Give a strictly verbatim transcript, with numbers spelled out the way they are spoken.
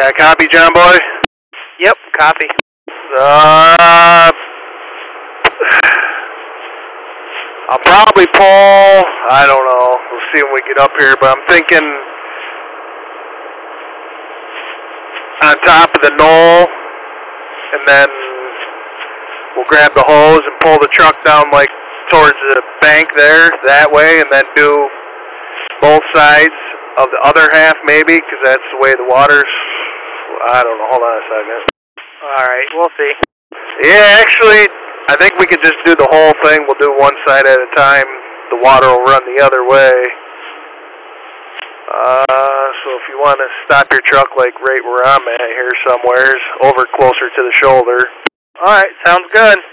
got a copy, John Boy? Yep, copy. Uh, I'll probably pull, I don't know, we'll see when we get up here, but I'm thinking on top of the knoll, and then we'll grab the hose and pull the truck down like towards the bank there, that way, and then do both sides of the other half maybe, because that's the way the water's, I don't know, hold on a second. Alright, we'll see. Yeah, actually, I think we could just do the whole thing. We'll do one side at a time. The water will run the other way. Uh, so if you want to stop your truck like right where I'm at here somewhere, over closer to the shoulder. Alright, sounds good.